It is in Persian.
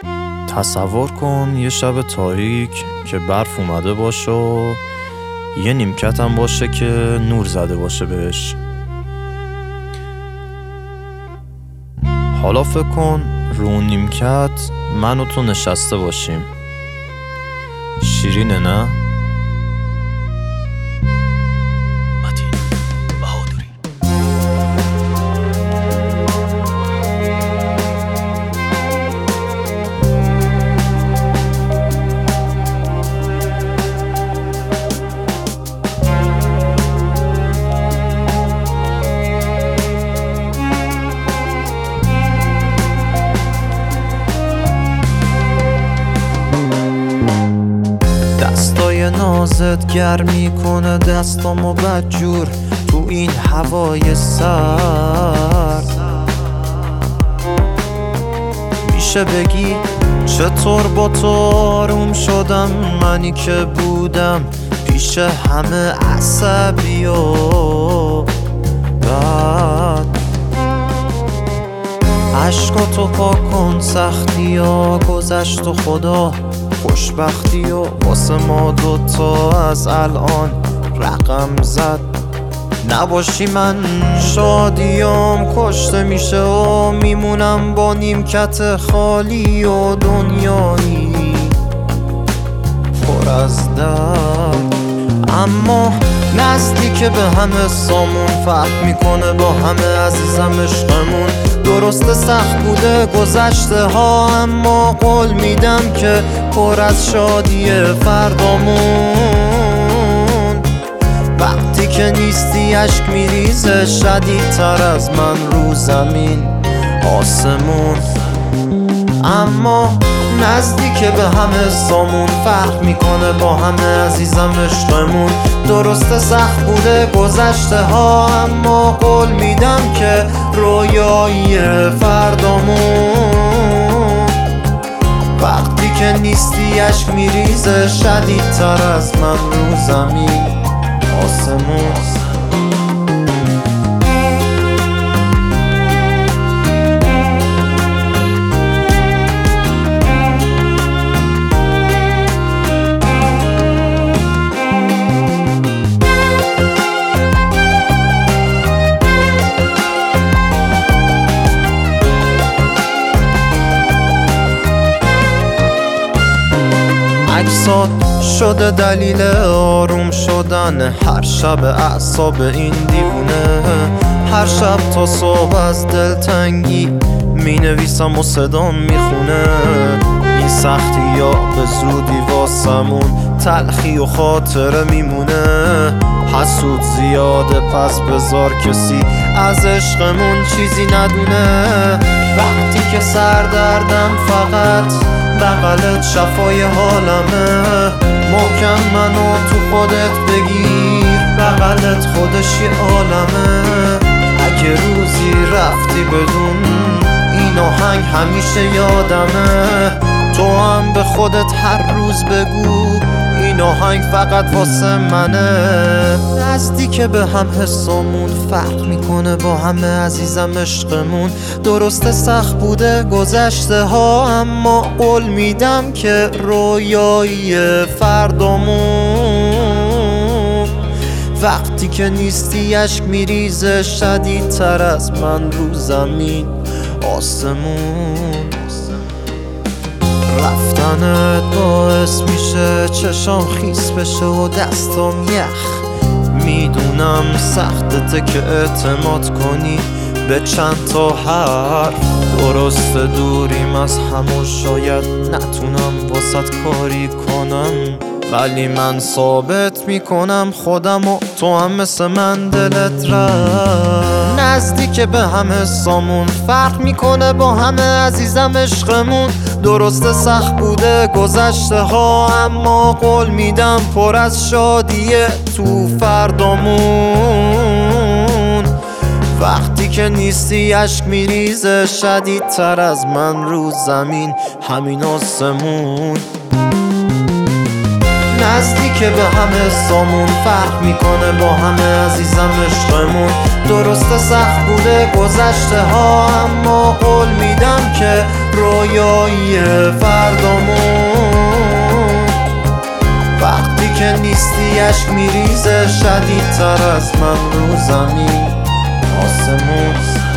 تصور کن یه شب تاریک که برف اومده باشه و یه نیمکت هم باشه که نور زده باشه بهش. حالا فکر کن رو اون نیمکت من و تو نشسته باشیم. شیرینه نه؟ دستای نازت گرم میکنه دستامو بدجور تو این هوای سرد. میشه بگی چطور با تو آروم شدم، منی که بودم پیش همه عصبی و بد. عشقاتو پاک کن، سختی ها گذشت و خدا خوشبختی و واسه ما دوتا از الان رقم زد. نباشی من شادیام کشته میشه و میمونم با نیمکت خالی و دنیایی پر از درد. اما نزدیک به همه سامون فرق میکنه با همه عزیزم عشقمون. درسته سخت بوده گذشته ها، اما قول میدم که پر از شادی فردامون. وقتی که نیستی اشک میریزه شدیدتر از من رو زمین آسمون. اما نزدیک به همه سامون فرق میکنه با همه عزیزم عشقمون. درسته سخت بوده گذشته ها، اما قول میدم که رویایی فردامون. وقتی که نیستی اشک میریزه شدیدتر از من رو زمین آسمون. اجساد شده دلیل آروم شدن هر شب اعصاب این دیوونه. هر شب تا صبح از دلتنگی می نویسم و صدام میخونه. این سختی یا به زودی واسمون تلخی و خاطره میمونه. حسود زیاده پس بذار کسی از عشقمون چیزی ندونه. وقتی که سردردم فقط بغلت شفای حالمه. محکم منو تو خودت بگیر، بغلت خودش یه عالمه. اگه روزی رفتی بدون این آهنگ همیشه یادمه. تو هم به خودت هر روز بگو این آهنگ فقط واسه منه. نزدیک به هم حسامون فرق میکنه با همه عزیزم عشقمون. درسته سخت بوده گذشته ها، اما قول میدم که رویایی فردامون. وقتی که نیستی اشک میریزه شدیدتر از من رو زمین آسمون. رفتنت باعث میشه چشام خیس بشه و دستام یخ. میدونم سختته که اعتماد کنی به چند تا حرف. درست دوریم از هم و شاید نتونم واسط کاری کنم، ولی من ثابت میکنم خودم و تو هم مثل من دلت رفت. نزدیک به همه سامون فرق میکنه با همه عزیزم عشقمون. درسته سخت بوده گذشته ها، اما قول میدم پر از شادیه تو فردامون. وقتی که نیستی اشک میریزه شدیدتر از من رو زمین همین آسمون. نزدیک به همه سامون فرق میکنه با همه عزیزم عشقمون. درسته سخت بوده گذشته ها، اما قول میدم که رویایی فردامون وقتی که نیستی عشق میریزه شدیدتر از من رو زمین آسمون